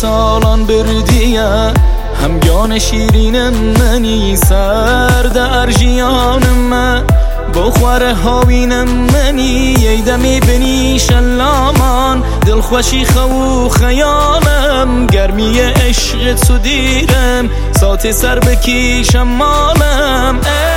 سالان بردیه همگان شیرین منی سر در جیان من بخوره هاوین منی ییدمی بنی شلامان دلخوشی خو خیالم گرمی عشق تو دیرم سات سر بکیشم مالم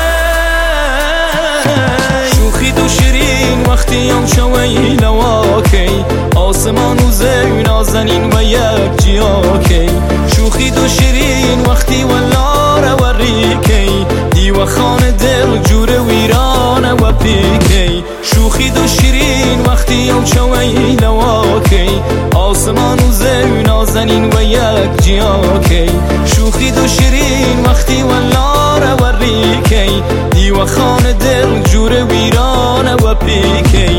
شوخی دو شیرین وقتی هم شوی لواکی آسمان و زی نازنین و یک جیاکی شوخی دو شیرین وقتی ولاره و ریکی دیو خان دل جور ویرانه و پیکی شوخی دو شیرین وقتی هم شوی لواکی آسمان و زی نازنین و یک جیاکی شوخی دو شیرین وقتی ولاره و ریکی دیو خان دل جور ویرانه و پیکی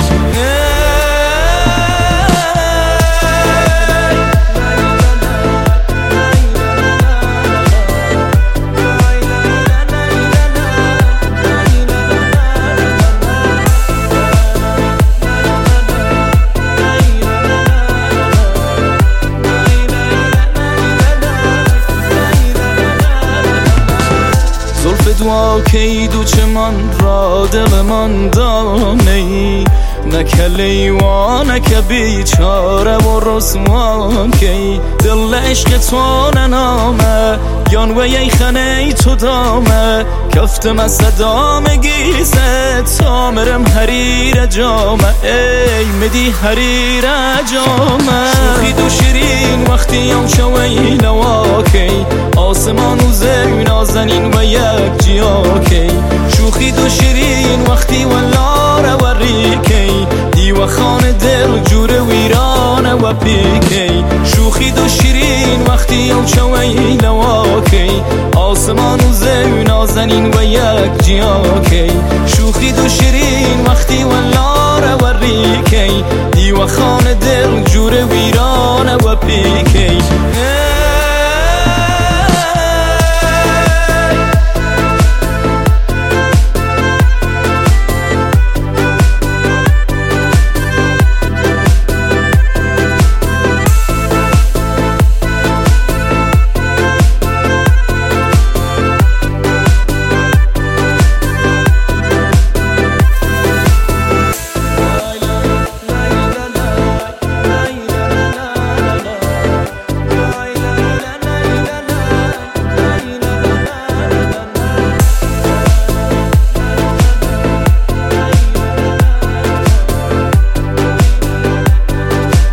دعا کی دو چمان را دل من دانی نکلی و نک بیچاره و رسوان کی دل عشق تو ننامه یان و یی خنه تو دامه کفتم از صدام گیزه تامرم حریر جامه ای مدی حریر جامه شوخی دو شیرین وقتی هم شوی لواکی آسمان و زی نازنین و یک جیاکی شوخی دو شیرین وقتی ولاره و ریکی دیو خان دل جور ویرانه و پیکی شوخی دو شیرین وقتی هم شوی لواکی آسمان و زی نازنین و یک جیاکی شوخی دو شیرین وقتی ولاره و ریکی دیو خان دل جور ویرانه و پیکی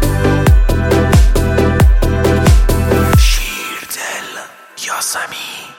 Yasami.